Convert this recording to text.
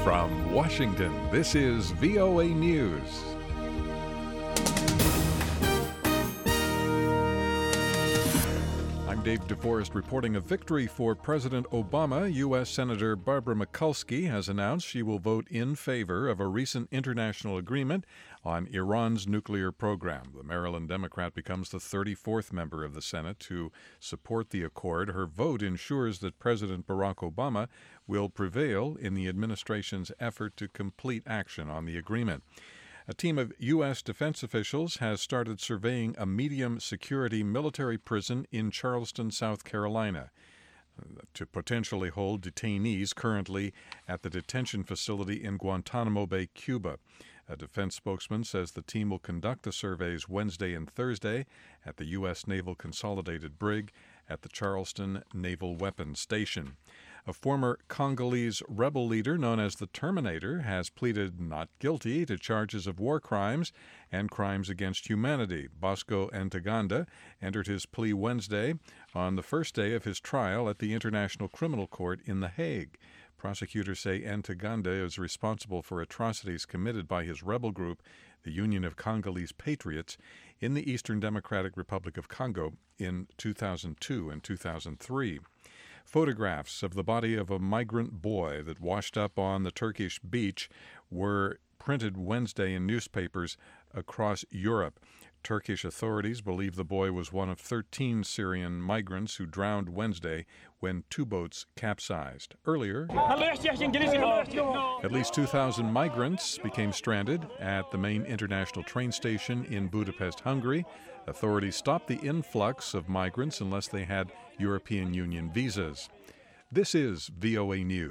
From Washington, this is VOA News. I'm Dave DeForest reporting a victory for President Obama. U.S. Senator Barbara Mikulski has announced she will vote in favor of a recent international agreement on Iran's nuclear program. The Maryland Democrat becomes the 34th member of the Senate to support the accord. Her vote ensures that President Barack Obama will prevail in the administration's effort to complete action on the agreement. A team of U.S. defense officials has started surveying a medium-security military prison in Charleston, South Carolina, to potentially hold detainees currently at the detention facility in Guantanamo Bay, Cuba. A defense spokesman says the team will conduct the surveys Wednesday and Thursday at the U.S. Naval Consolidated Brig at the Charleston Naval Weapons Station. A former Congolese rebel leader known as the Terminator has pleaded not guilty to charges of war crimes and crimes against humanity. Bosco Ntaganda entered his plea Wednesday on the first day of his trial at the International Criminal Court in The Hague. Prosecutors say Ntaganda is responsible for atrocities committed by his rebel group, the Union of Congolese Patriots, in the Eastern Democratic Republic of Congo in 2002 and 2003. Photographs of the body of a migrant boy that washed up on the Turkish beach were printed Wednesday in newspapers across Europe. Turkish authorities believe the boy was one of 13 Syrian migrants who drowned Wednesday when two boats capsized. Earlier, at least 2,000 migrants became stranded at the main international train station in Budapest, Hungary. Authorities stopped the influx of migrants unless they had European Union visas. This is VOA News.